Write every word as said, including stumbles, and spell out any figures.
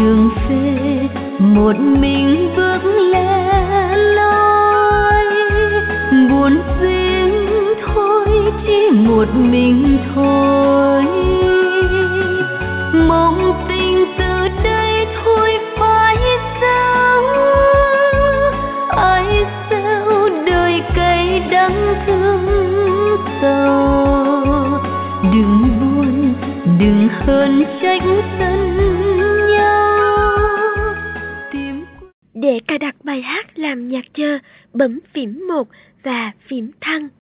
đường về một mình bước lẻ loi, buồn riêng thôi chỉ một mình thôi. Mong tình từ đây thôi phải sao, ai sao đời cay đắng thương sầu. Đừng buồn đừng hờn trách thân nhau. Để cài đặt bài hát làm nhạc chờ, bấm phím một và phím thăng.